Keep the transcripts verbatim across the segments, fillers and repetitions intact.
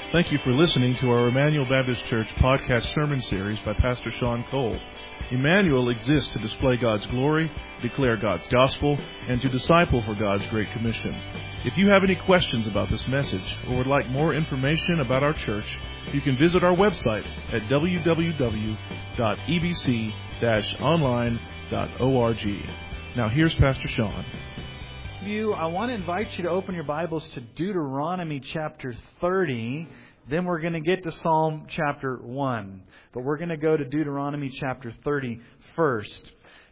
Thank you for listening to our Emmanuel Baptist Church podcast sermon series by Pastor Sean Cole. Emmanuel exists to display God's glory, declare God's gospel, and to disciple for God's Great Commission. If you have any questions about this message or would like more information about our church, you can visit our website at w w w dot e b c dash online dot org. Now here's Pastor Sean. You, I want to invite you to open your Bibles to Deuteronomy chapter thirty. Then we're going to get to Psalm chapter one. But we're going to go to Deuteronomy chapter thirty first.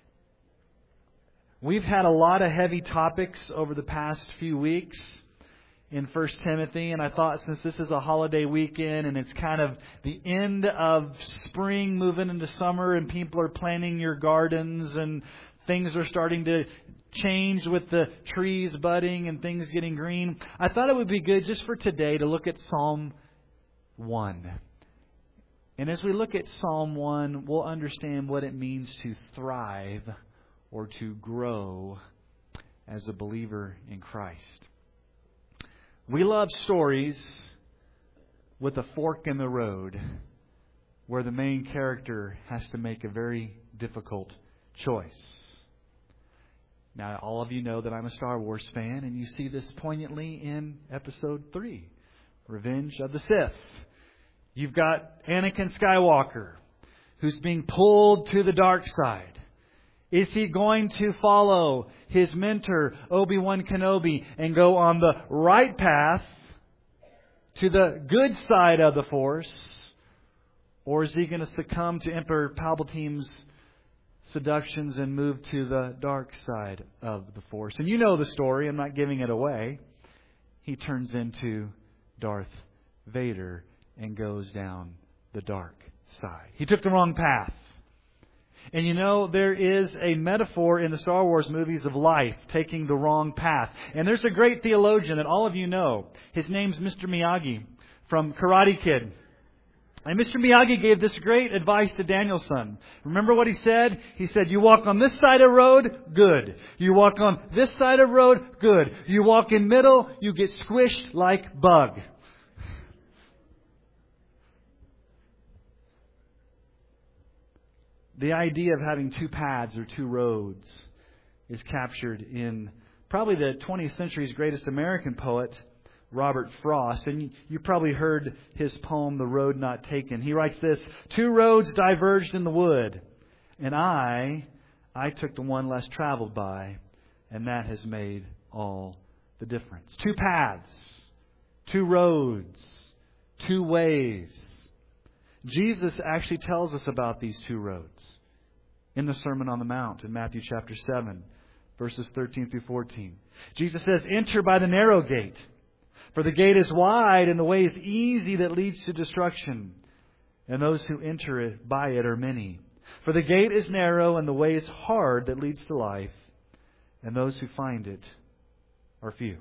We've had a lot of heavy topics over the past few weeks in First Timothy. And I thought since this is a holiday weekend and it's kind of the end of spring moving into summer and people are planting your gardens and things are starting to change with the trees budding and things getting green, I thought it would be good just for today to look at Psalm one. And as we look at Psalm one, we'll understand what it means to thrive or to grow as a believer in Christ. We love stories with a fork in the road where the main character has to make a very difficult choice. Now, all of you know that I'm a Star Wars fan, and you see this poignantly in Episode three, Revenge of the Sith. You've got Anakin Skywalker, who's being pulled to the dark side. Is he going to follow his mentor, Obi-Wan Kenobi, and go on the right path to the good side of the Force? Or is he going to succumb to Emperor Palpatine's seductions and move to the dark side of the Force? And you know the story. I'm not giving it away. He turns into Darth Vader and goes down the dark side. He took the wrong path. And you know, there is a metaphor in the Star Wars movies of life taking the wrong path. And there's a great theologian that all of you know. His name's Mister Miyagi from Karate Kid. And Mister Miyagi gave this great advice to Daniel-san. Remember what he said? He said, you walk on this side of the road, good. You walk on this side of the road, good. You walk in middle, you get squished like bug. The idea of having two paths or two roads is captured in probably the twentieth century's greatest American poet, Robert Frost. And you probably heard his poem, The Road Not Taken. He writes this: two roads diverged in the wood, and I, I took the one less traveled by, and that has made all the difference. Two paths, two roads, two ways. Jesus actually tells us about these two roads in the Sermon on the Mount in Matthew chapter seven, verses thirteen through fourteen. Jesus says, enter by the narrow gate. For the gate is wide and the way is easy that leads to destruction, and those who enter it by it are many. For the gate is narrow and the way is hard that leads to life, and those who find it are few.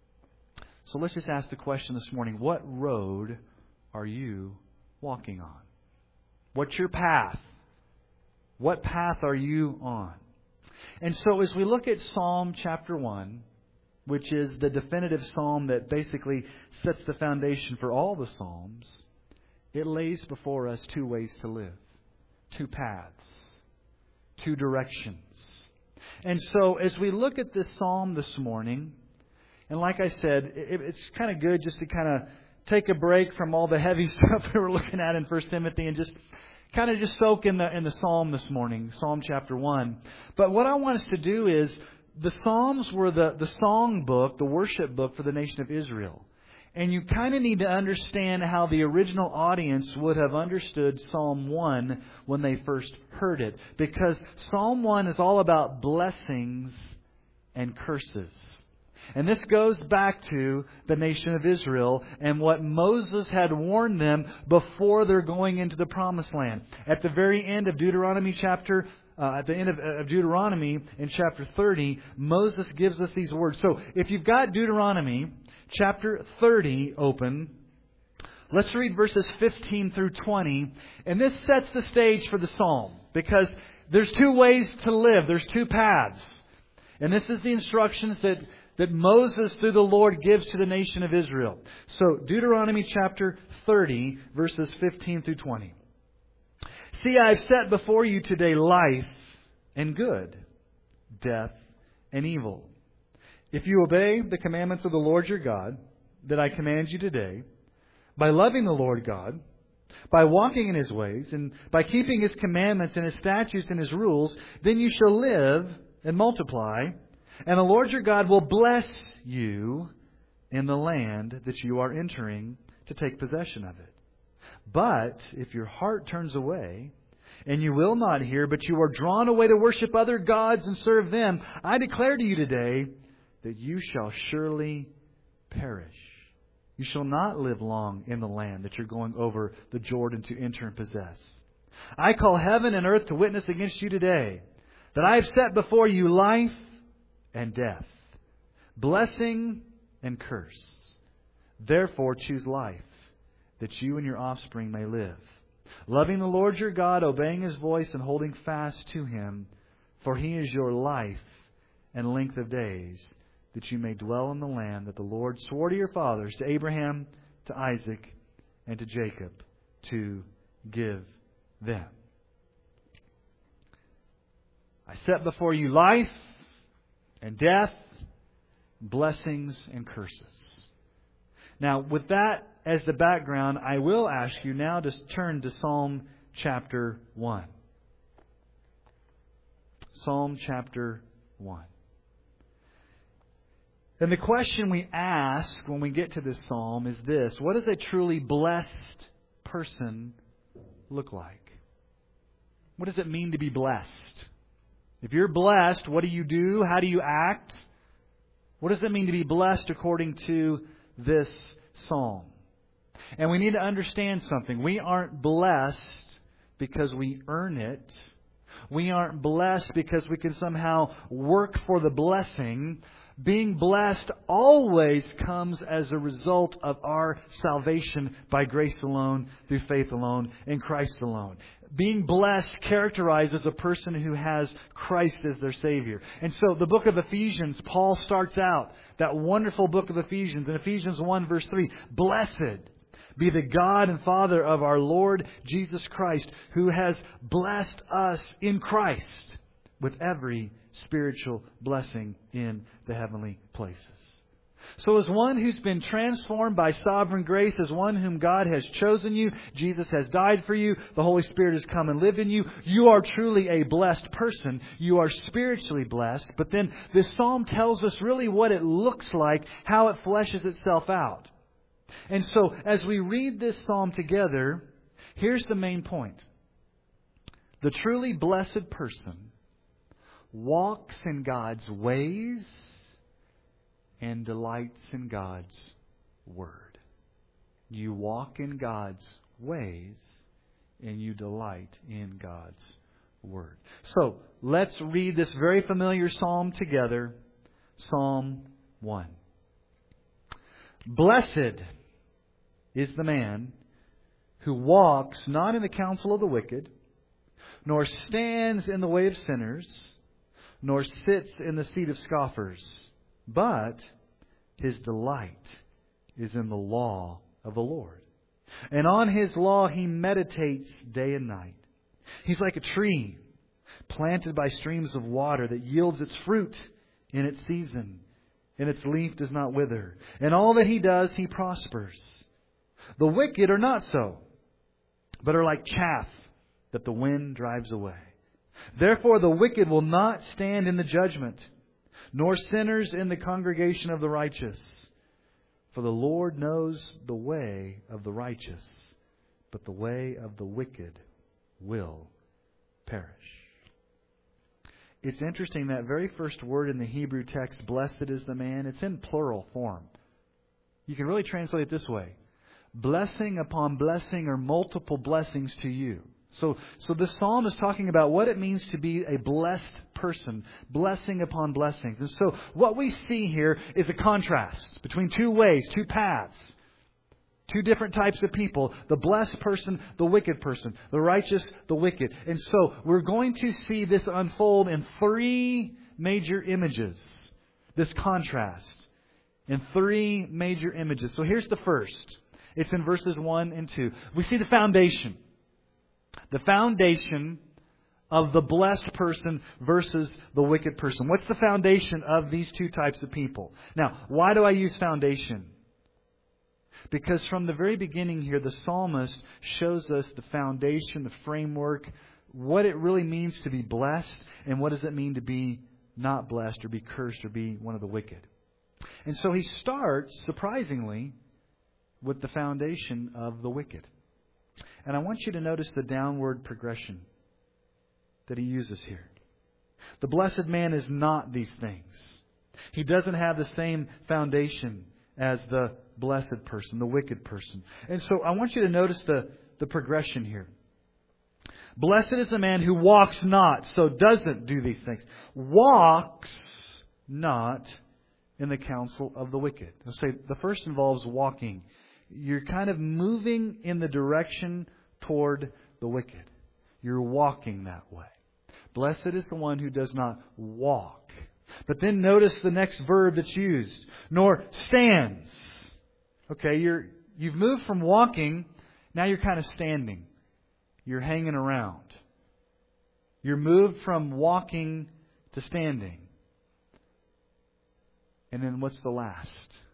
So let's just ask the question this morning: what road are you walking on? What's your path? What path are you on? And so as we look at Psalm chapter one, which is the definitive psalm that basically sets the foundation for all the psalms, it lays before us two ways to live, two paths, two directions. And so as we look at this psalm this morning, and like I said, it's kind of good just to kind of take a break from all the heavy stuff that we're looking at in First Timothy and just kind of just soak in the in the psalm this morning, Psalm chapter one. But what I want us to do is, the Psalms were the, the song book, the worship book for the nation of Israel. And you kind of need to understand how the original audience would have understood Psalm one when they first heard it. Because Psalm one is all about blessings and curses. And this goes back to the nation of Israel and what Moses had warned them before they're going into the Promised Land. At the very end of Deuteronomy chapter, uh, at the end of, of Deuteronomy in chapter thirty, Moses gives us these words. So if you've got Deuteronomy chapter thirty open, let's read verses fifteen through twenty. And this sets the stage for the psalm, because there's two ways to live. There's two paths. And this is the instructions that, that Moses through the Lord gives to the nation of Israel. So Deuteronomy chapter thirty, verses fifteen through twenty. See, I have set before you today life and good, death and evil. If you obey the commandments of the Lord your God that I command you today, by loving the Lord God, by walking in His ways, and by keeping His commandments and His statutes and His rules, then you shall live and multiply, and the Lord your God will bless you in the land that you are entering to take possession of it. But if your heart turns away, and you will not hear, but you are drawn away to worship other gods and serve them, I declare to you today that you shall surely perish. You shall not live long in the land that you're going over the Jordan to enter and possess. I call heaven and earth to witness against you today that I have set before you life and death, blessing and curse. Therefore choose life, that you and your offspring may live, loving the Lord your God, obeying His voice, and holding fast to Him, for He is your life and length of days, that you may dwell in the land that the Lord swore to your fathers, to Abraham, to Isaac, and to Jacob, to give them. I set before you life and death, blessings and curses. Now, with that as the background, I will ask you now to turn to Psalm chapter one. Psalm chapter one. And the question we ask when we get to this psalm is this: what does a truly blessed person look like? What does it mean to be blessed? If you're blessed, what do you do? How do you act? What does it mean to be blessed according to this psalm? And we need to understand something. We aren't blessed because we earn it. We aren't blessed because we can somehow work for the blessing. Being blessed always comes as a result of our salvation by grace alone, through faith alone, in Christ alone. Being blessed characterizes a person who has Christ as their Savior. And so the book of Ephesians, Paul starts out that wonderful book of Ephesians in Ephesians one verse three. Blessed be the God and Father of our Lord Jesus Christ, who has blessed us in Christ with every spiritual blessing in the heavenly places. So as one who's been transformed by sovereign grace, as one whom God has chosen you, Jesus has died for you, the Holy Spirit has come and lived in you, you are truly a blessed person. You are spiritually blessed. But then this psalm tells us really what it looks like, how it fleshes itself out. And so as we read this psalm together, here's the main point. The truly blessed person walks in God's ways and delights in God's Word. You walk in God's ways and you delight in God's Word. So, let's read this very familiar psalm together. Psalm one. Blessed is the man who walks not in the counsel of the wicked, nor stands in the way of sinners, nor sits in the seat of scoffers. But his delight is in the law of the Lord. And on His law he meditates day and night. He's like a tree planted by streams of water that yields its fruit in its season, and its leaf does not wither. And all that he does, he prospers. The wicked are not so, but are like chaff that the wind drives away. Therefore the wicked will not stand in the judgment, nor sinners in the congregation of the righteous. For the Lord knows the way of the righteous, but the way of the wicked will perish. It's interesting, that very first word in the Hebrew text, blessed is the man, it's in plural form. You can really translate it this way: blessing upon blessing, or multiple blessings to you. So, so the psalm is talking about what it means to be a blessed person, blessing upon blessings. And so what we see here is a contrast between two ways, two paths, two different types of people: the blessed person, the wicked person, the righteous, the wicked. And so we're going to see this unfold in three major images, this contrast, in three major images. So here's the first. It's in verses one and two. We see the foundation. The foundation of the blessed person versus the wicked person. What's the foundation of these two types of people? Now, why do I use foundation? Because from the very beginning here, the psalmist shows us the foundation, the framework, what it really means to be blessed, and what does it mean to be not blessed or be cursed or be one of the wicked. And so he starts, surprisingly, with the foundation of the wicked. And I want you to notice the downward progression that he uses here. The blessed man is not these things. He doesn't have the same foundation as the blessed person, the wicked person. And so I want you to notice the, the progression here. Blessed is the man who walks not, so doesn't do these things. Walks not in the counsel of the wicked. I'll say the first involves walking. You're kind of moving in the direction toward the wicked. You're walking that way. Blessed is the one who does not walk. But then notice the next verb that's used. Nor stands. Okay, you're, you've moved from walking, now you're kind of standing. You're hanging around. You're moved from walking to standing. And then what's the last?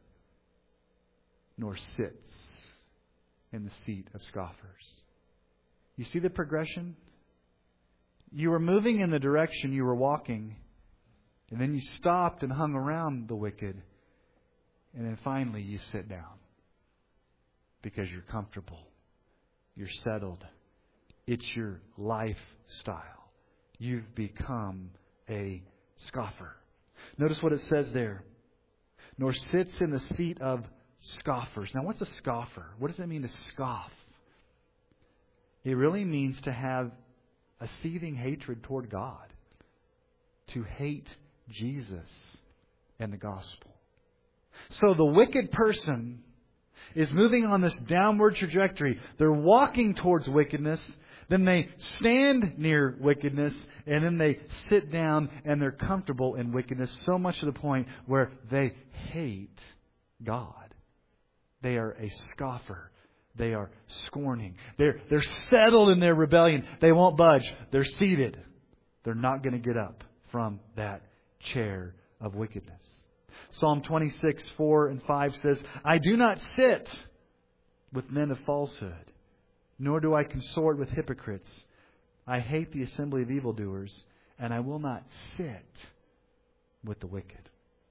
Nor sits in the seat of scoffers. You see the progression? You were moving in the direction you were walking, and then you stopped and hung around the wicked, and then finally you sit down because you're comfortable. You're settled. It's your lifestyle. You've become a scoffer. Notice what it says there. Nor sits in the seat of scoffers. Now, what's a scoffer? What does it mean to scoff? It really means to have a seething hatred toward God. To hate Jesus and the gospel. So the wicked person is moving on this downward trajectory. They're walking towards wickedness. Then they stand near wickedness. And then they sit down and they're comfortable in wickedness. So much to the point where they hate God. They are a scoffer. They are scorning. They're, they're settled in their rebellion. They won't budge. They're seated. They're not going to get up from that chair of wickedness. Psalm twenty-six, four and five says, I do not sit with men of falsehood, nor do I consort with hypocrites. I hate the assembly of evildoers, and I will not sit with the wicked.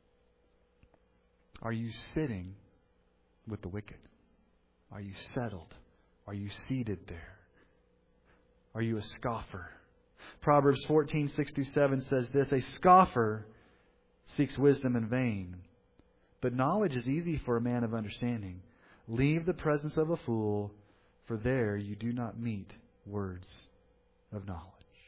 Are you sitting with the wicked? Are you settled? Are you seated there? Are you a scoffer? Proverbs fourteen, six through seven says this, a scoffer seeks wisdom in vain, but knowledge is easy for a man of understanding. Leave the presence of a fool, for there you do not meet words of knowledge.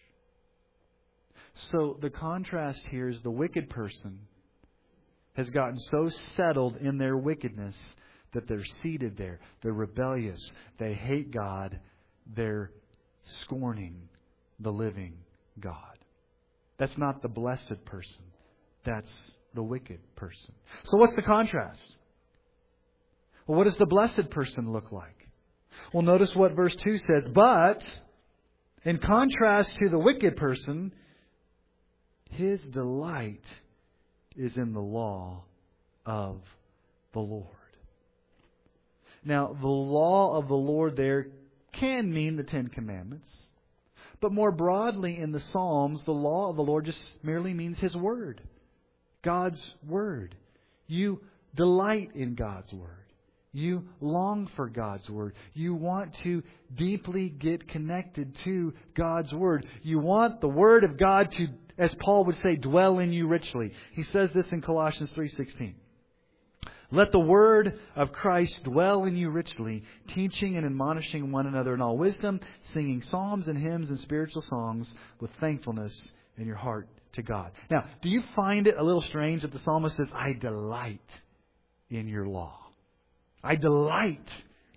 So the contrast here is the wicked person has gotten so settled in their wickedness that they're seated there. They're rebellious. They hate God. They're scorning the living God. That's not the blessed person. That's the wicked person. So what's the contrast? Well, what does the blessed person look like? Well, notice what verse two says. But, in contrast to the wicked person, his delight is in the law of the Lord. Now, the law of the Lord there can mean the Ten Commandments. But more broadly in the Psalms, the law of the Lord just merely means His Word. God's Word. You delight in God's Word. You long for God's Word. You want to deeply get connected to God's Word. You want the Word of God to, as Paul would say, dwell in you richly. He says this in Colossians three sixteen. Let the word of Christ dwell in you richly, teaching and admonishing one another in all wisdom, singing psalms and hymns and spiritual songs with thankfulness in your heart to God. Now, do you find it a little strange that the psalmist says, I delight in your law? I delight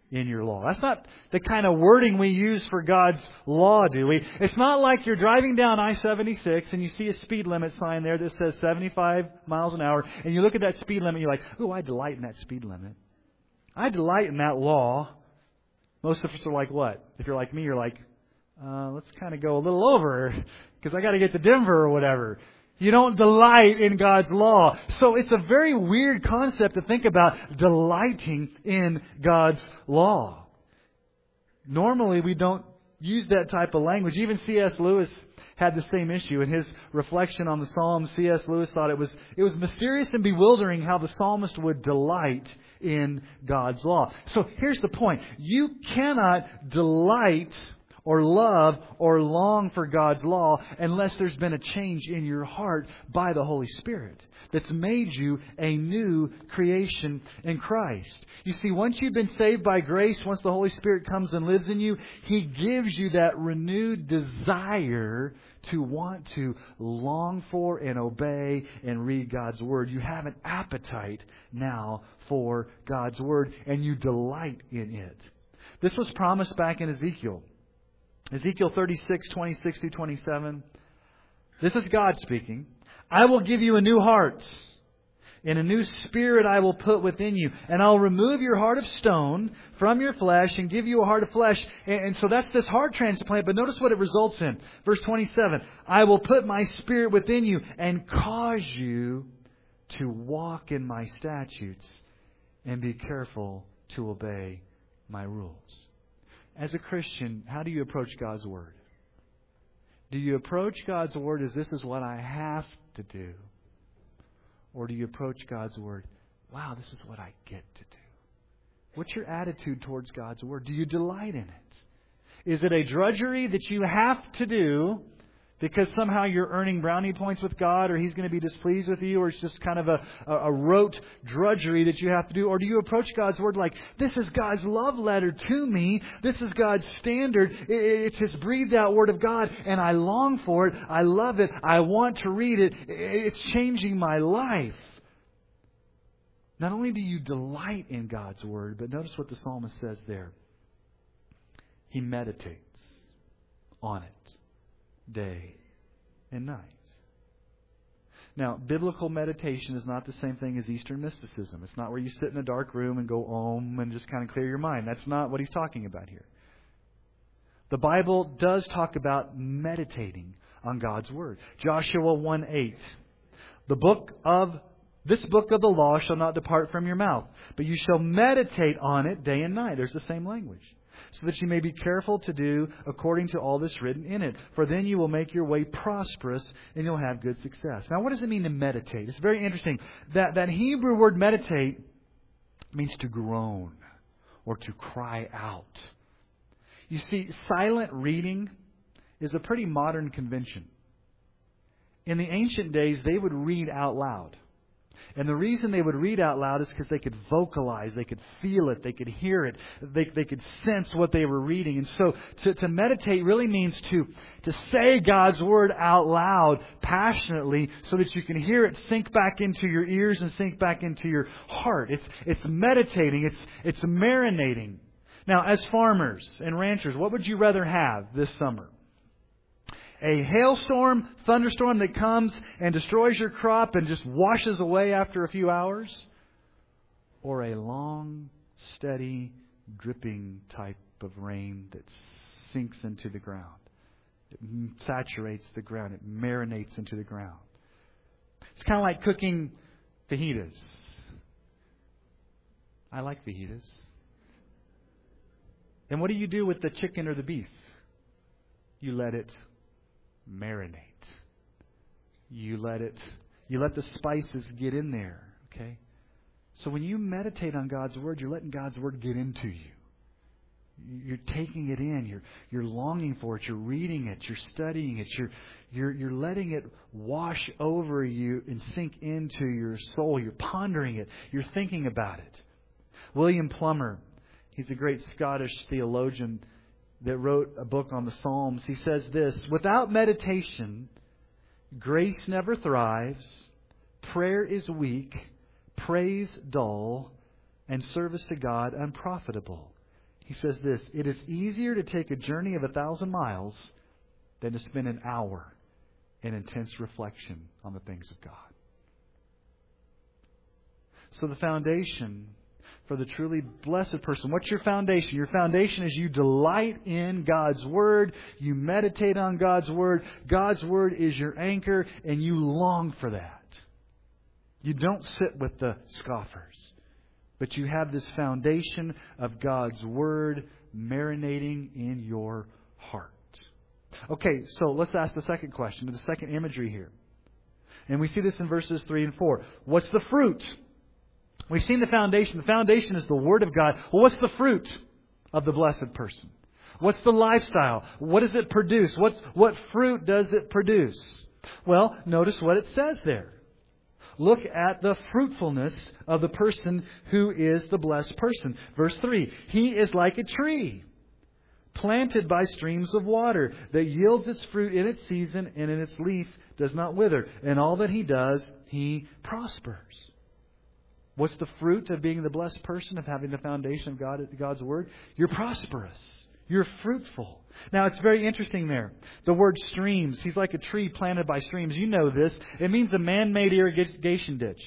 in your law. That's not the kind of wording we use for God's law, do we? It's not like you're driving down I seventy-six and you see a speed limit sign there that says seventy-five miles an hour, and you look at that speed limit and you're like, ooh, I delight in that speed limit. I delight in that law. Most of us are like what? If you're like me, you're like, uh, let's kind of go a little over because I got to get to Denver or whatever. You don't delight in God's law. So it's a very weird concept to think about delighting in God's law. Normally, we don't use that type of language. Even C S Lewis had the same issue. In his reflection on the Psalms, C S Lewis thought it was it was mysterious and bewildering how the psalmist would delight in God's law. So here's the point. You cannot delight or love or long for God's law unless there's been a change in your heart by the Holy Spirit that's made you a new creation in Christ. You see, once you've been saved by grace, once the Holy Spirit comes and lives in you, He gives you that renewed desire to want to long for and obey and read God's Word. You have an appetite now for God's Word, and you delight in it. This was promised back in Ezekiel. Ezekiel thirty-six, twenty-six through twenty-seven. This is God speaking. I will give you a new heart, and a new spirit I will put within you. And I'll remove your heart of stone from your flesh and give you a heart of flesh. And, and so that's this heart transplant. But notice what it results in. Verse twenty-seven. I will put my spirit within you and cause you to walk in my statutes and be careful to obey my rules. As a Christian, how do you approach God's Word? Do you approach God's Word as this is what I have to do? Or do you approach God's Word, wow, this is what I get to do? What's your attitude towards God's Word? Do you delight in it? Is it a drudgery that you have to do because somehow you're earning brownie points with God, or He's going to be displeased with you, or it's just kind of a, a, a rote drudgery that you have to do? Or do you approach God's Word like, this is God's love letter to me. This is God's standard. It's His breathed out Word of God, and I long for it. I love it. I want to read it. It's changing my life. Not only do you delight in God's Word, but notice what the psalmist says there. He meditates on it day and night. Now, biblical meditation is not the same thing as Eastern mysticism. It's not where you sit in a dark room and go om and just kind of clear your mind. That's not what he's talking about here. The Bible does talk about meditating on God's Word. Joshua one eight. The book of This book of the law shall not depart from your mouth, but you shall meditate on it day and night. There's the same language. So that you may be careful to do according to all that's written in it. For then you will make your way prosperous and you'll have good success. Now, what does it mean to meditate? It's very interesting. That, that Hebrew word meditate means to groan or to cry out. You see, silent reading is a pretty modern convention. In the ancient days, they would read out loud. And the reason they would read out loud is because they could vocalize, they could feel it, they could hear it, they, they could sense what they were reading. And so to, to meditate really means to, to say God's Word out loud, passionately, so that you can hear it sink back into your ears and sink back into your heart. It's, it's meditating, it's, it's marinating. Now, as farmers and ranchers, what would you rather have this summer? A hailstorm, thunderstorm that comes and destroys your crop and just washes away after a few hours? Or a long, steady, dripping type of rain that sinks into the ground? It saturates the ground. It marinates into the ground. It's kind of like cooking fajitas. I like fajitas. And what do you do with the chicken or the beef? You let it marinate. You let it, you let the spices get in there. Okay? So when you meditate on God's Word, you're letting God's Word get into you. You're taking it in. You're you're longing for it. You're reading it. You're studying it. You're you're you're letting it wash over you and sink into your soul. You're pondering it. You're thinking about it. William Plummer, he's a great Scottish theologian that wrote a book on the Psalms. He says this: without meditation, grace never thrives, prayer is weak, praise dull, and service to God unprofitable. He says this, "It is easier to take a journey of a thousand miles than to spend an hour in intense reflection on the things of God." So the foundation for the truly blessed person, what's your foundation? Your foundation is you delight in God's Word. You meditate on God's Word. God's Word is your anchor, and you long for that. You don't sit with the scoffers, but you have this foundation of God's Word marinating in your heart. Okay, so let's ask the second question, the second imagery here. And we see this in verses three and four. What's the fruit? We've seen the foundation. The foundation is the Word of God. Well, what's the fruit of the blessed person? What's the lifestyle? What does it produce? What's, what fruit does it produce? Well, notice what it says there. Look at the fruitfulness of the person who is the blessed person. Verse three, he is like a tree planted by streams of water that yields its fruit in its season, and in its leaf does not wither. And all that he does, he prospers. What's the fruit of being the blessed person, of having the foundation of God, God's Word? You're prosperous. You're fruitful. Now, it's very interesting there. The word streams. He's like a tree planted by streams. You know this. It means a man-made irrigation ditch.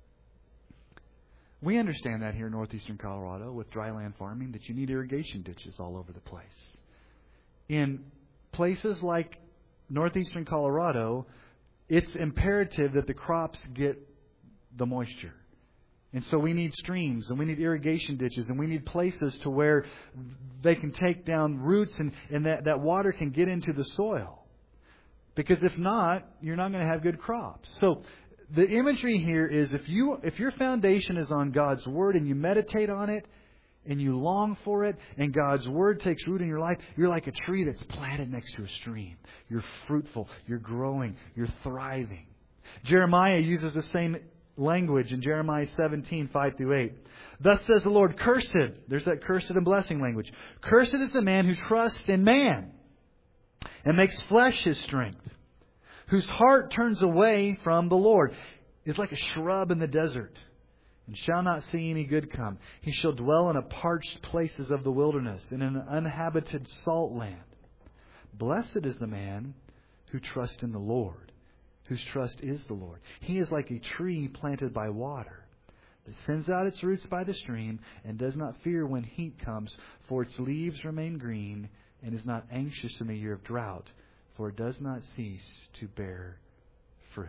We understand that here in northeastern Colorado with dryland farming, that you need irrigation ditches all over the place. In places like northeastern Colorado, it's imperative that the crops get the moisture. And so we need streams, and we need irrigation ditches, and we need places to where they can take down roots, and, and that, that water can get into the soil. Because if not, you're not going to have good crops. So the imagery here is if you if your foundation is on God's Word and you meditate on it and you long for it, and God's Word takes root in your life, you're like a tree that's planted next to a stream. You're fruitful, you're growing, you're thriving. Jeremiah uses the same language in Jeremiah seventeen, five through eight. Thus says the Lord, cursed, there's that cursed and blessing language. Cursed is the man who trusts in man and makes flesh his strength, whose heart turns away from the Lord. Is like a shrub in the desert, and shall not see any good come. He shall dwell in a parched places of the wilderness, in an uninhabited salt land. Blessed is the man who trusts in the Lord, whose trust is the Lord. He is like a tree planted by water, that sends out its roots by the stream, and does not fear when heat comes, for its leaves remain green, and is not anxious in the year of drought, for it does not cease to bear fruit.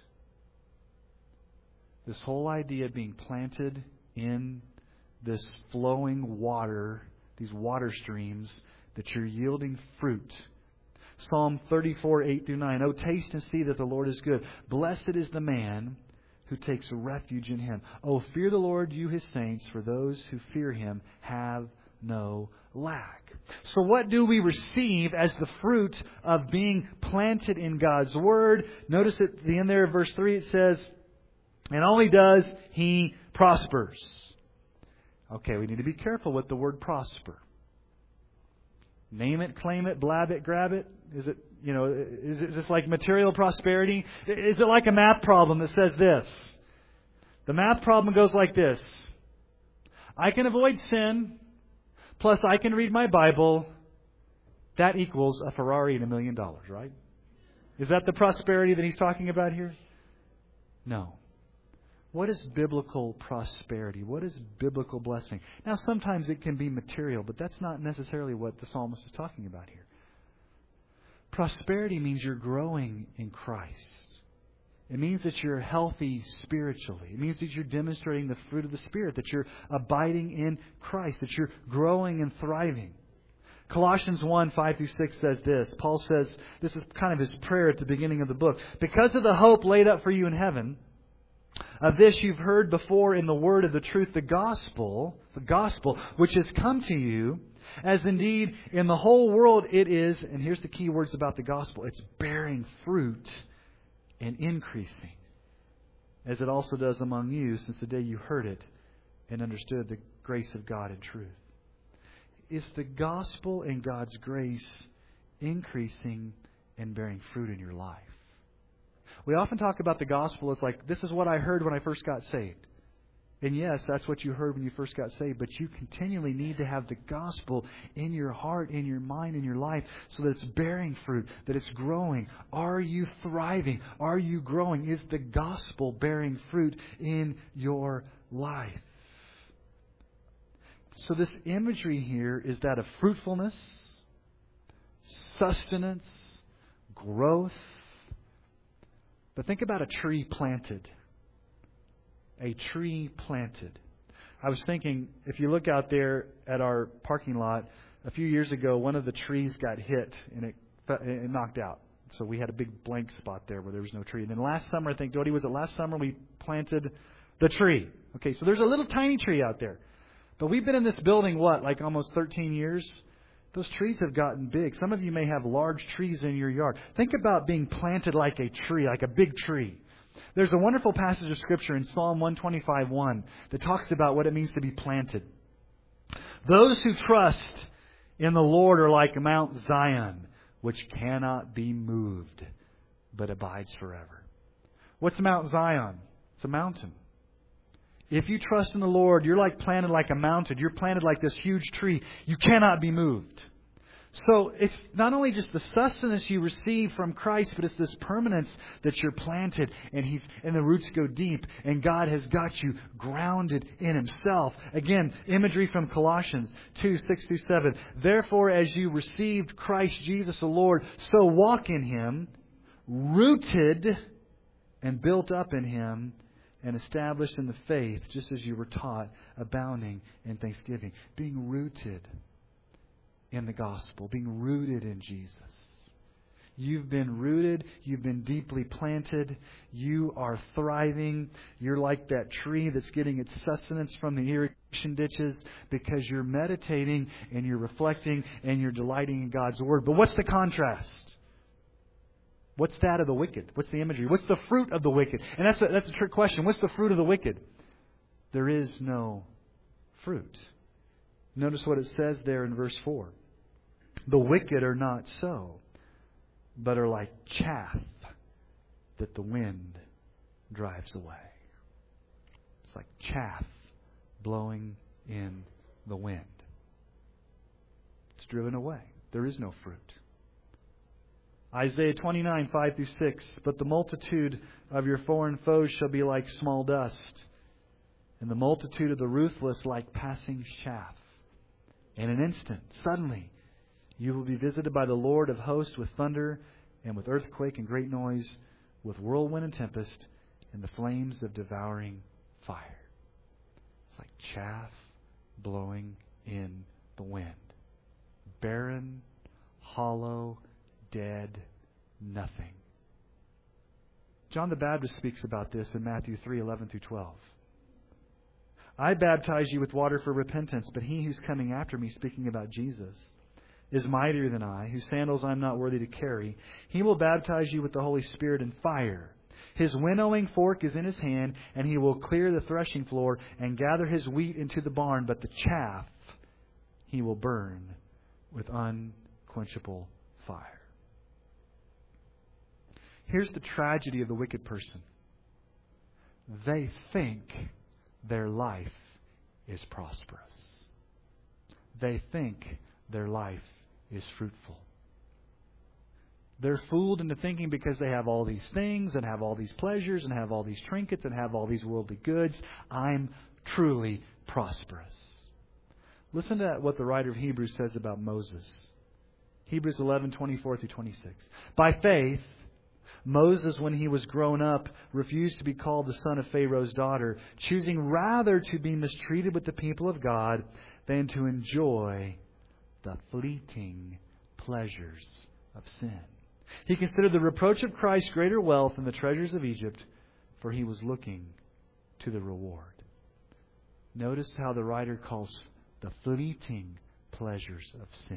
This whole idea of being planted in this flowing water, these water streams, that you're yielding fruit. Psalm thirty-four, eight through nine. Oh, taste and see that the Lord is good. Blessed is the man who takes refuge in Him. Oh, fear the Lord, you His saints, for those who fear Him have no lack. So what do we receive as the fruit of being planted in God's Word? Notice at the end there of verse three it says, and all he does, he prospers. Okay, we need to be careful with the word prosper. Name it, claim it, blab it, grab it. Is it, you know, is it just like material prosperity? Is it like a math problem that says this? The math problem goes like this. I can avoid sin, plus I can read my Bible. That equals a Ferrari and a million dollars, right? Is that the prosperity that he's talking about here? No. What is biblical prosperity? What is biblical blessing? Now, sometimes it can be material, but that's not necessarily what the psalmist is talking about here. Prosperity means you're growing in Christ. It means that you're healthy spiritually. It means that you're demonstrating the fruit of the Spirit, that you're abiding in Christ, that you're growing and thriving. Colossians one, five through six says this. Paul says, this is kind of his prayer at the beginning of the book. Because of the hope laid up for you in heaven, of this you've heard before in the word of the truth, the gospel, the gospel, which has come to you, as indeed in the whole world it is, and here's the key words about the gospel, it's bearing fruit and increasing, as it also does among you since the day you heard it and understood the grace of God in truth. Is the gospel and God's grace increasing and bearing fruit in your life? We often talk about the gospel as like, this is what I heard when I first got saved. And yes, that's what you heard when you first got saved, but you continually need to have the gospel in your heart, in your mind, in your life, so that it's bearing fruit, that it's growing. Are you thriving? Are you growing? Is the gospel bearing fruit in your life? So this imagery here is that of fruitfulness, sustenance, growth. But think about a tree planted. A tree planted. I was thinking, if you look out there at our parking lot, a few years ago, one of the trees got hit and it, it knocked out. So we had a big blank spot there where there was no tree. And then last summer, I think, Dodie, was it last summer we planted the tree? Okay, so there's a little tiny tree out there. But we've been in this building, what, like almost thirteen years? Those trees have gotten big. Some of you may have large trees in your yard. Think about being planted like a tree, like a big tree. There's a wonderful passage of Scripture in Psalm one twenty-five one that talks about what it means to be planted. Those who trust in the Lord are like Mount Zion, which cannot be moved, but abides forever. What's Mount Zion? It's a mountain. If you trust in the Lord, you're like planted like a mountain. You're planted like this huge tree. You cannot be moved. So it's not only just the sustenance you receive from Christ, but it's this permanence that you're planted and He's and the roots go deep and God has got you grounded in Himself. Again, imagery from Colossians two, six through seven. Therefore, as you received Christ Jesus the Lord, so walk in Him, rooted and built up in Him, and established in the faith, just as you were taught, abounding in thanksgiving. Being rooted in the gospel, being rooted in Jesus. You've been rooted. You've been deeply planted. You are thriving. You're like that tree that's getting its sustenance from the irrigation ditches because you're meditating and you're reflecting and you're delighting in God's Word. But what's the contrast? What's that of the wicked? What's the imagery? What's the fruit of the wicked? And that's a, that's a trick question. What's the fruit of the wicked? There is no fruit. Notice what it says there in verse four. The wicked are not so, but are like chaff that the wind drives away. It's like chaff blowing in the wind. It's driven away. There is no fruit. Isaiah twenty-nine, five through six. But the multitude of your foreign foes shall be like small dust, and the multitude of the ruthless like passing chaff. In an instant, suddenly, you will be visited by the Lord of hosts with thunder and with earthquake and great noise, with whirlwind and tempest, and the flames of devouring fire. It's like chaff blowing in the wind. Barren, hollow, dead, nothing. John the Baptist speaks about this in Matthew three, eleven through twelve. I baptize you with water for repentance, but He who's coming after me, speaking about Jesus, is mightier than I, whose sandals I am not worthy to carry. He will baptize you with the Holy Spirit and fire. His winnowing fork is in His hand, and He will clear the threshing floor and gather His wheat into the barn, but the chaff He will burn with unquenchable fire. Here's the tragedy of the wicked person. They think their life is prosperous. They think their life is fruitful. They're fooled into thinking because they have all these things and have all these pleasures and have all these trinkets and have all these worldly goods, I'm truly prosperous. Listen to what the writer of Hebrews says about Moses. Hebrews eleven, twenty-four through twenty-six. By faith, Moses, when he was grown up, refused to be called the son of Pharaoh's daughter, choosing rather to be mistreated with the people of God than to enjoy the fleeting pleasures of sin. He considered the reproach of Christ greater wealth than the treasures of Egypt, for he was looking to the reward. Notice how the writer calls the fleeting pleasures of sin.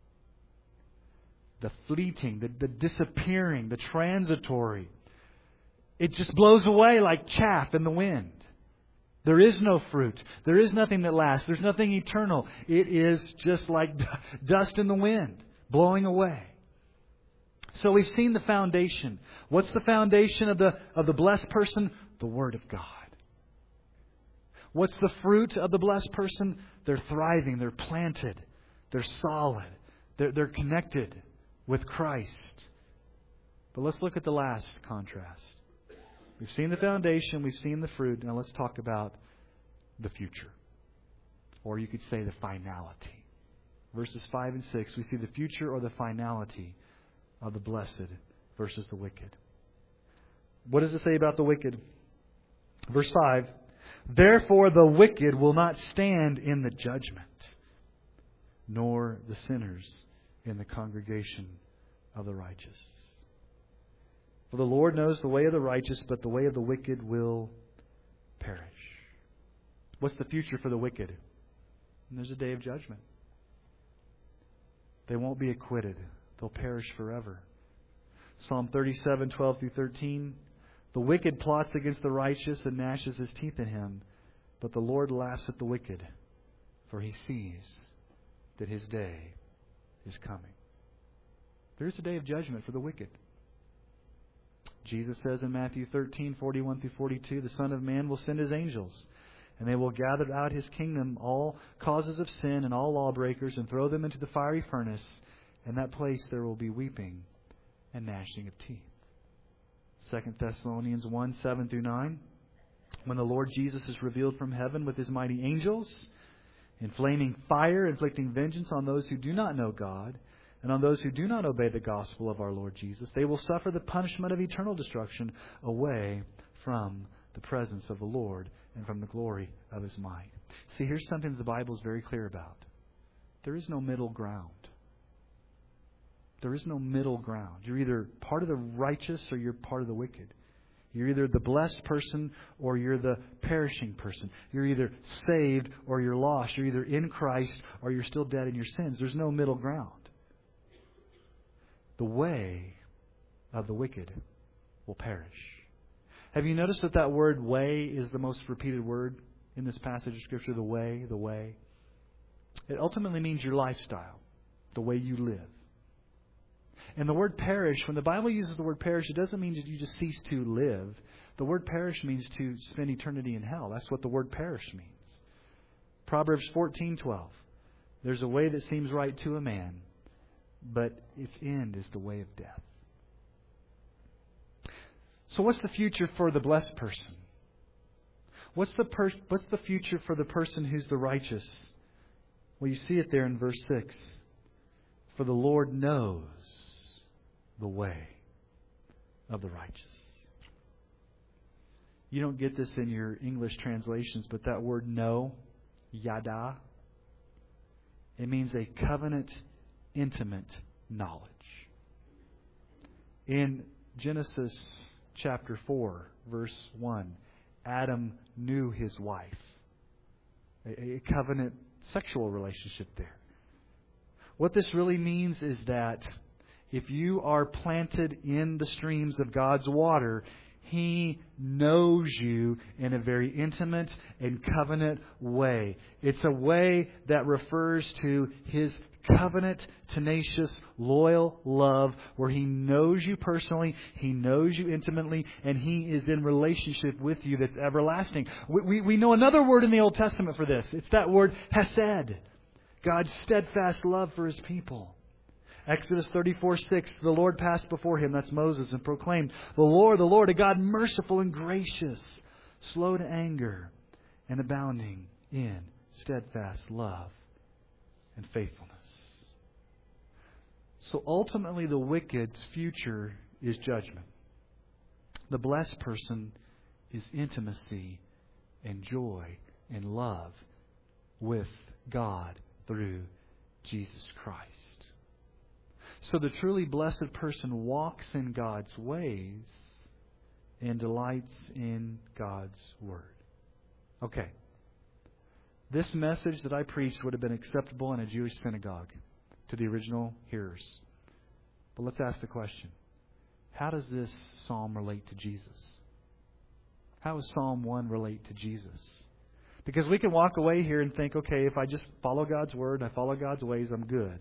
The fleeting, the, the disappearing, the transitory. It just blows away like chaff in the wind. There is no fruit. There is nothing that lasts. There's nothing eternal. It is just like dust in the wind, blowing away. So we've seen the foundation. What's the foundation of the of the blessed person? The Word of God. What's the fruit of the blessed person? They're thriving. They're planted. They're solid. They're, they're connected with Christ. But let's look at the last contrast. We've seen the foundation. We've seen the fruit. Now let's talk about the future. Or you could say the finality. Verses five and six, we see the future or the finality of the blessed versus the wicked. What does it say about the wicked? Verse five, therefore the wicked will not stand in the judgment, nor the sinners in the congregation of the righteous. For the Lord knows the way of the righteous, but the way of the wicked will perish. What's the future for the wicked? And there's a day of judgment. They won't be acquitted. They'll perish forever. Psalm thirty-seven, twelve through thirteen. The wicked plots against the righteous and gnashes his teeth at him, but the Lord laughs at the wicked, for he sees that his day is coming. There's a day of judgment for the wicked. Jesus says in Matthew thirteen, forty-one through forty-two, the Son of Man will send his angels, and they will gather out his kingdom all causes of sin and all lawbreakers, and throw them into the fiery furnace. In that place there will be weeping and gnashing of teeth. Second Thessalonians one, seven through nine. When the Lord Jesus is revealed from heaven with his mighty angels, in flaming fire, inflicting vengeance on those who do not know God, and on those who do not obey the gospel of our Lord Jesus, they will suffer the punishment of eternal destruction away from the presence of the Lord and from the glory of his might. See, here's something that the Bible is very clear about. There is no middle ground. There is no middle ground. You're either part of the righteous or you're part of the wicked. You're either the blessed person or you're the perishing person. You're either saved or you're lost. You're either in Christ or you're still dead in your sins. There's no middle ground. The way of the wicked will perish. Have you noticed that that word way is the most repeated word in this passage of Scripture? The way, the way. It ultimately means your lifestyle, the way you live. And the word perish, when the Bible uses the word perish, it doesn't mean that you just cease to live. The word perish means to spend eternity in hell. That's what the word perish means. Proverbs fourteen twelve. There's a way that seems right to a man, but its end is the way of death. So what's the future for the blessed person? What's the per- what's the future for the person who's the righteous? Well, you see it there in verse six. For the Lord knows the way of the righteous. You don't get this in your English translations, but that word know, yada, it means a covenant, intimate knowledge. In Genesis chapter four, verse one, Adam knew his wife. A, a covenant sexual relationship there. What this really means is that if you are planted in the streams of God's water, He knows you in a very intimate and covenant way. It's a way that refers to His covenant, tenacious, loyal love where He knows you personally, He knows you intimately, and He is in relationship with you that's everlasting. We, we, we know another word in the Old Testament for this. It's that word hesed. God's steadfast love for His people. Exodus thirty-four six, the Lord passed before him, that's Moses, and proclaimed, the Lord, the Lord, a God merciful and gracious, slow to anger, and abounding in steadfast love and faithfulness. So ultimately the wicked's future is judgment. The blessed person is intimacy and joy and love with God through Jesus Christ. So the truly blessed person walks in God's ways and delights in God's Word. Okay. This message that I preached would have been acceptable in a Jewish synagogue to the original hearers. But let's ask the question. How does this psalm relate to Jesus? How does Psalm one relate to Jesus? Because we can walk away here and think, okay, if I just follow God's Word, I follow God's ways, I'm good.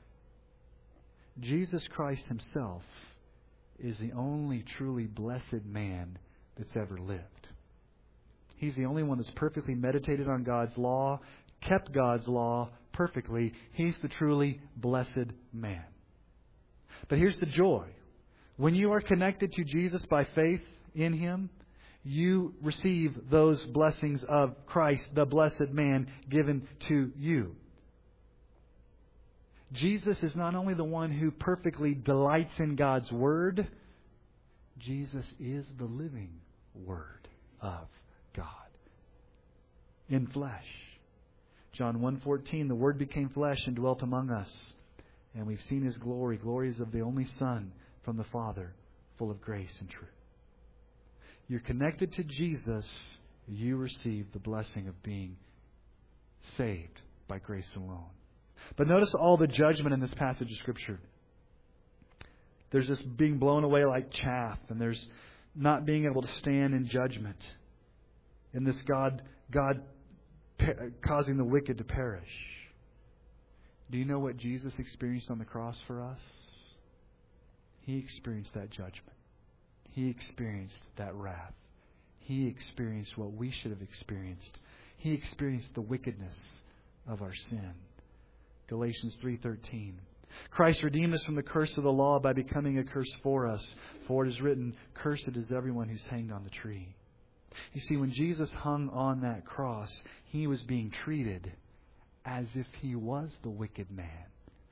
Jesus Christ Himself is the only truly blessed man that's ever lived. He's the only one that's perfectly meditated on God's law, kept God's law perfectly. He's the truly blessed man. But here's the joy. When you are connected to Jesus by faith in Him, you receive those blessings of Christ, the blessed man, given to you. Jesus is not only the one who perfectly delights in God's Word, Jesus is the living Word of God in flesh. John one fourteen, the Word became flesh and dwelt among us, and we've seen His glory, glories of the only Son from the Father, full of grace and truth. You're connected to Jesus, you receive the blessing of being saved by grace alone. But notice all the judgment in this passage of Scripture. There's this being blown away like chaff, and there's not being able to stand in judgment. And this God, God causing the wicked to perish. Do you know what Jesus experienced on the cross for us? He experienced that judgment. He experienced that wrath. He experienced what we should have experienced. He experienced the wickedness of our sin. Galatians three thirteen. Christ redeemed us from the curse of the law by becoming a curse for us. For it is written, "Cursed is everyone who's hanged on the tree." You see, when Jesus hung on that cross, He was being treated as if He was the wicked man.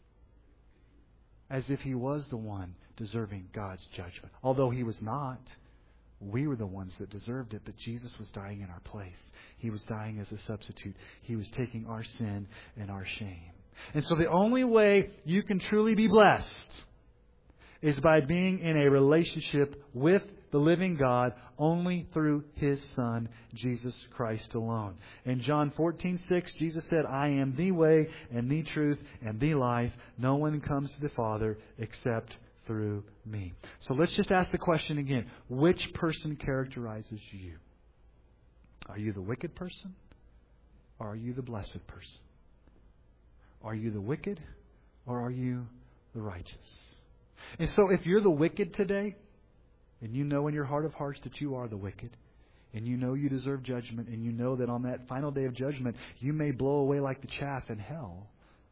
As if He was the one deserving God's judgment. Although He was not. We were the ones that deserved it, but Jesus was dying in our place. He was dying as a substitute. He was taking our sin and our shame. And so the only way you can truly be blessed is by being in a relationship with the living God only through His Son, Jesus Christ alone. In John fourteen six, Jesus said, "I am the way and the truth and the life. No one comes to the Father except through me." So let's just ask the question again. Which person characterizes you? Are you the wicked person? Or are you the blessed person? Are you the wicked? Or are you the righteous? And so if you're the wicked today, and you know in your heart of hearts that you are the wicked, and you know you deserve judgment, and you know that on that final day of judgment, you may blow away like the chaff in hell,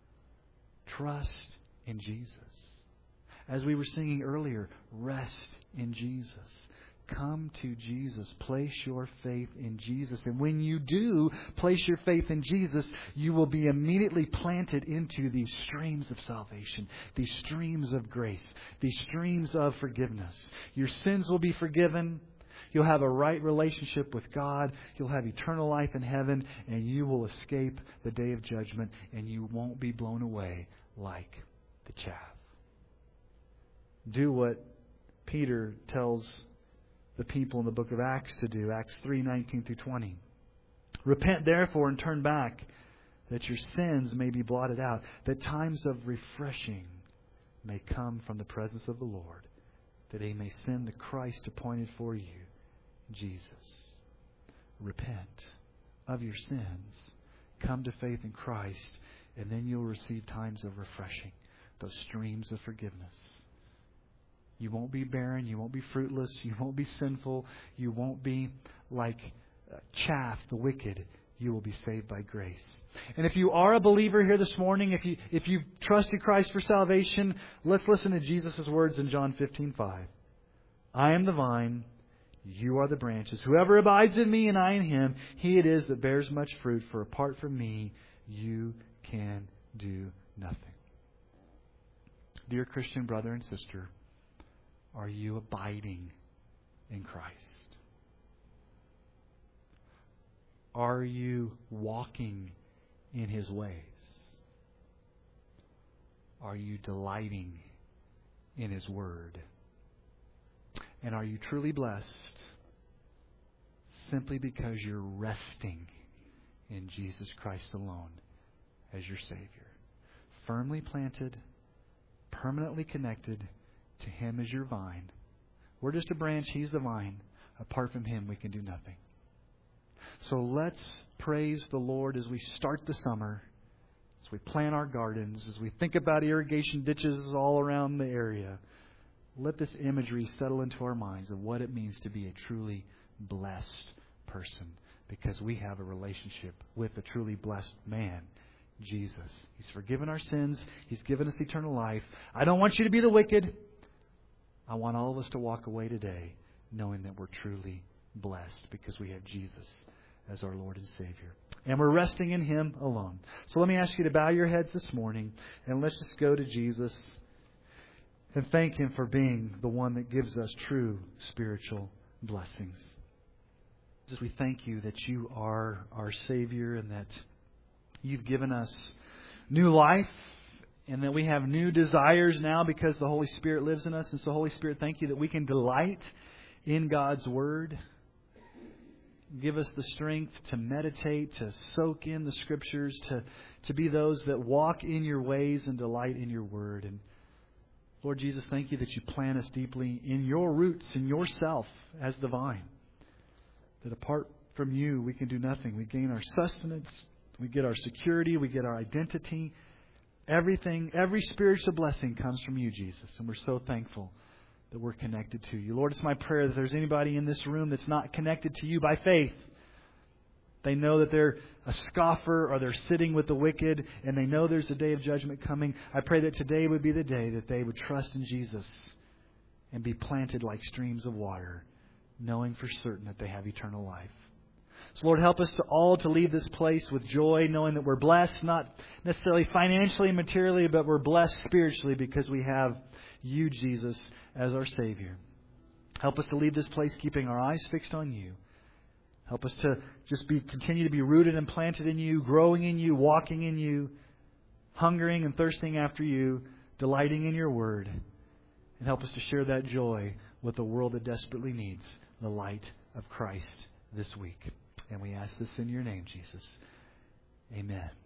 trust in Jesus. As we were singing earlier, rest in Jesus. Come to Jesus. Place your faith in Jesus. And when you do place your faith in Jesus, you will be immediately planted into these streams of salvation, these streams of grace, these streams of forgiveness. Your sins will be forgiven. You'll have a right relationship with God. You'll have eternal life in heaven. And you will escape the day of judgment. And you won't be blown away like the chaff. Do what Peter tells the people in the book of Acts to do. Acts three nineteen through twenty. Repent therefore and turn back, that your sins may be blotted out, that times of refreshing may come from the presence of the Lord, that He may send the Christ appointed for you, Jesus. Repent of your sins. Come to faith in Christ, and then you'll receive times of refreshing, those streams of forgiveness. You won't be barren. You won't be fruitless. You won't be sinful. You won't be like chaff, the wicked. You will be saved by grace. And if you are a believer here this morning, if you if you've trusted Christ for salvation, let's listen to Jesus' words in John fifteen five. I am the vine, you are the branches. Whoever abides in me and I in him, he it is that bears much fruit. For apart from me, you can do nothing. Dear Christian brother and sister, are you abiding in Christ? Are you walking in His ways? Are you delighting in His Word? And are you truly blessed simply because you're resting in Jesus Christ alone as your Savior? Firmly planted, permanently connected to Him as your vine. We're just a branch. He's the vine. Apart from Him, we can do nothing. So let's praise the Lord as we start the summer, as we plant our gardens, as we think about irrigation ditches all around the area. Let this imagery settle into our minds of what it means to be a truly blessed person, Because we have a relationship with a truly blessed man, Jesus. He's forgiven our sins. He's given us eternal life. I don't want you to be the wicked. I want all of us to walk away today knowing that we're truly blessed because we have Jesus as our Lord and Savior. And we're resting in Him alone. So let me ask you to bow your heads this morning and let's just go to Jesus and thank Him for being the one that gives us true spiritual blessings. Jesus, we thank You that You are our Savior and that You've given us new life and that we have new desires now because the Holy Spirit lives in us. And so, Holy Spirit, thank You that we can delight in God's Word. Give us the strength to meditate, to soak in the Scriptures, to, to be those that walk in Your ways and delight in Your Word. And Lord Jesus, thank You that You plant us deeply in Your roots, in Yourself as the vine. That apart from You, we can do nothing. We gain our sustenance, we get our security, we get our identity. Everything, every spiritual blessing comes from You, Jesus. And we're so thankful that we're connected to You. Lord, it's my prayer that if there's anybody in this room that's not connected to You by faith, they know that they're a scoffer or they're sitting with the wicked and they know there's a day of judgment coming. I pray that today would be the day that they would trust in Jesus and be planted like streams of water, knowing for certain that they have eternal life. So Lord, help us to all to leave this place with joy, knowing that we're blessed, not necessarily financially and materially, but we're blessed spiritually because we have You, Jesus, as our Savior. Help us to leave this place keeping our eyes fixed on You. Help us to just be continue to be rooted and planted in You, growing in You, walking in You, hungering and thirsting after You, delighting in Your Word. And help us to share that joy with the world that desperately needs the light of Christ this week. And we ask this in Your name, Jesus. Amen.